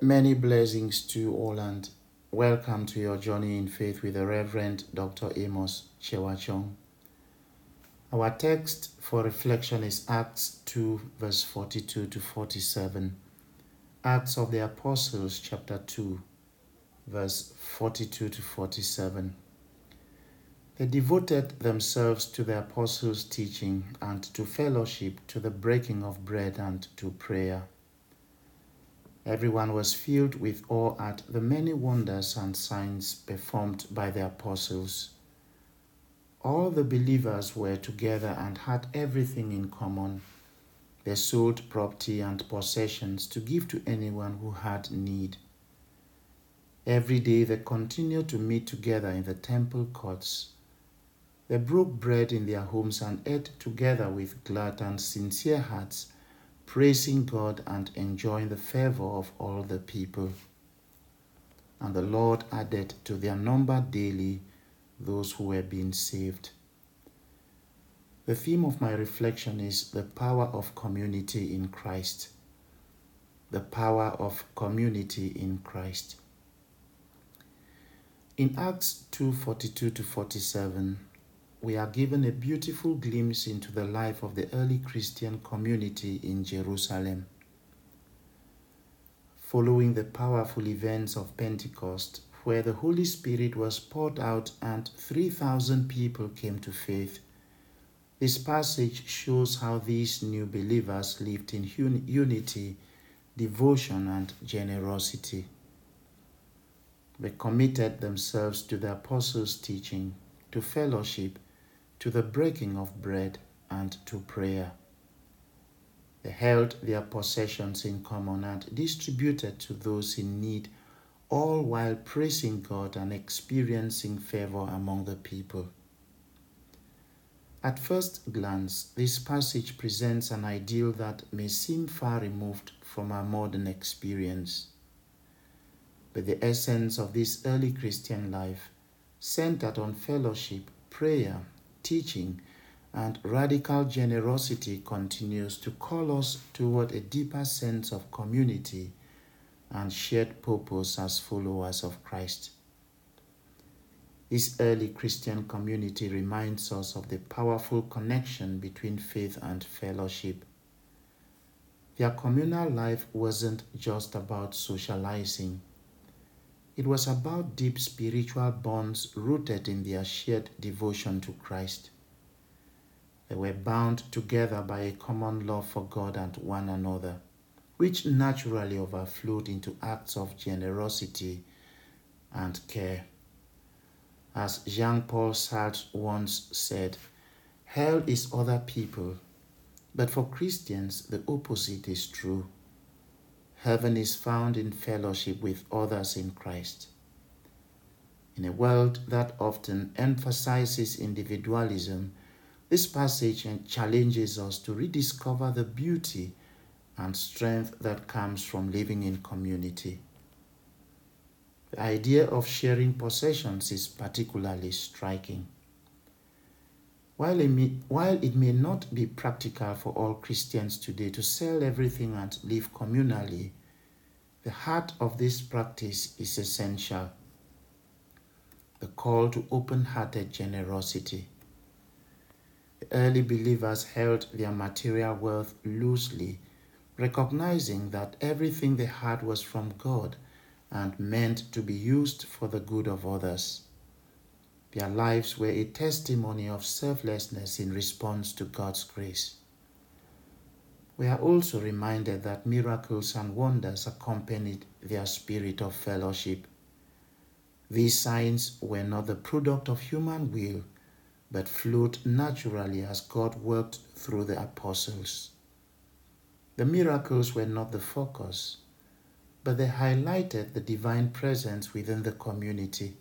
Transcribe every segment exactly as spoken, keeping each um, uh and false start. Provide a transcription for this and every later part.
Many blessings to all and welcome to your journey in faith with the Reverend Doctor Amos Chewachong. Our text for reflection is Acts two verse forty-two to forty-seven. Acts of the Apostles chapter two verse forty-two to forty-seven. They devoted themselves to the apostles' teaching and to fellowship, to the breaking of bread and to prayer. Everyone was filled with awe at the many wonders and signs performed by the apostles. All the believers were together and had everything in common. They sold property and possessions to give to anyone who had need. Every day they continued to meet together in the temple courts. They broke bread in their homes and ate together with glad and sincere hearts, praising God and enjoying the favor of all the people. And the Lord added to their number daily those who were being saved. The theme of my reflection is the power of community in Christ. The power of community in Christ. In Acts two forty-two to forty-seven, we are given a beautiful glimpse into the life of the early Christian community in Jerusalem. Following the powerful events of Pentecost, where the Holy Spirit was poured out and three thousand people came to faith, this passage shows how these new believers lived in un- unity, devotion, and generosity. They committed themselves to the apostles' teaching, to fellowship, to the breaking of bread, and to prayer. They held their possessions in common and distributed to those in need, all while praising God and experiencing favor among the people. At first glance, this passage presents an ideal that may seem far removed from our modern experience. But the essence of this early Christian life, centered on fellowship, prayer, teaching, and radical generosity, continues to call us toward a deeper sense of community and shared purpose as followers of Christ. This early Christian community reminds us of the powerful connection between faith and fellowship. Their communal life wasn't just about socializing. It was about deep spiritual bonds rooted in their shared devotion to Christ. They were bound together by a common love for God and one another, which naturally overflowed into acts of generosity and care. As Jean-Paul Sartre once said, "Hell is other people, but for Christians the opposite is true. Heaven is found in fellowship with others in Christ." In a world that often emphasizes individualism, this passage challenges us to rediscover the beauty and strength that comes from living in community. The idea of sharing possessions is particularly striking. While it, may, while it may not be practical for all Christians today to sell everything and live communally, the heart of this practice is essential. The call to open-hearted generosity. The early believers held their material wealth loosely, recognizing that everything they had was from God and meant to be used for the good of others. Their lives were a testimony of selflessness in response to God's grace. We are also reminded that miracles and wonders accompanied their spirit of fellowship. These signs were not the product of human will, but flowed naturally as God worked through the apostles. The miracles were not the focus, but they highlighted the divine presence within the community.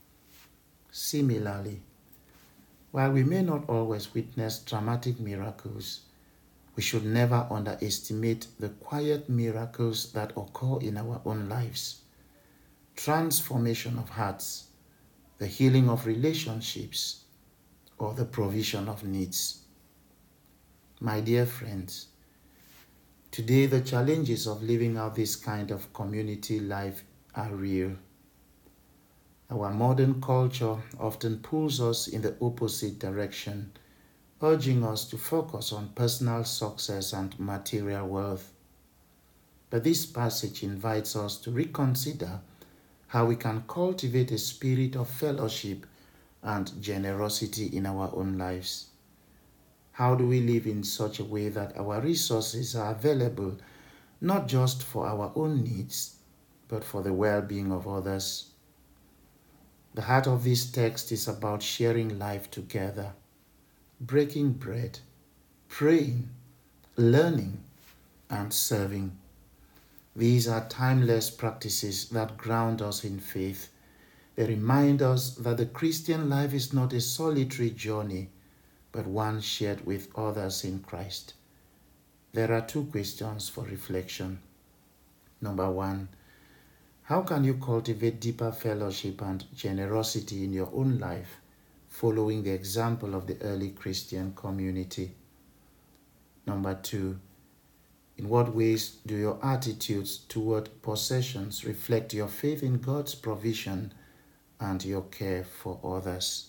Similarly, while we may not always witness dramatic miracles, we should never underestimate the quiet miracles that occur in our own lives. Transformation of hearts, the healing of relationships, or the provision of needs. My dear friends, Today, the challenges of living out this kind of community life are real. Our modern culture often pulls us in the opposite direction, urging us to focus on personal success and material wealth. But this passage invites us to reconsider how we can cultivate a spirit of fellowship and generosity in our own lives. How do we live in such a way that our resources are available not just for our own needs, but for the well-being of others? The heart of this text is about sharing life together, breaking bread, praying, learning, and serving. These are timeless practices that ground us in faith. They remind us that the Christian life is not a solitary journey, but one shared with others in Christ. There are two questions for reflection. Number one, how can you cultivate deeper fellowship and generosity in your own life, following the example of the early Christian community? Number two, in what ways do your attitudes toward possessions reflect your faith in God's provision and your care for others?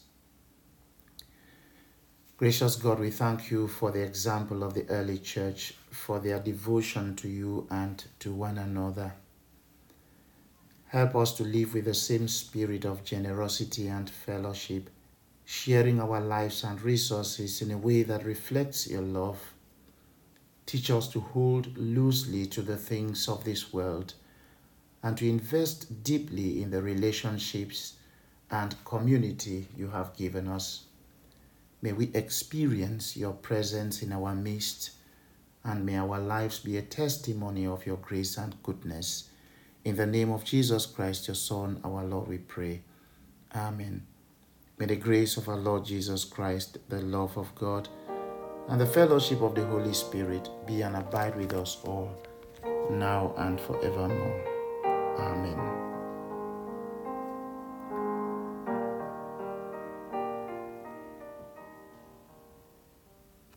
Gracious God, we thank you for the example of the early church, for their devotion to you and to one another. Help us to live with the same spirit of generosity and fellowship, sharing our lives and resources in a way that reflects your love. Teach us to hold loosely to the things of this world and to invest deeply in the relationships and community you have given us. May we experience your presence in our midst, and may our lives be a testimony of your grace and goodness. In the name of Jesus Christ, your Son, our Lord, we pray. Amen. May the grace of our Lord Jesus Christ, the love of God, and the fellowship of the Holy Spirit be and abide with us all, now and forevermore. Amen.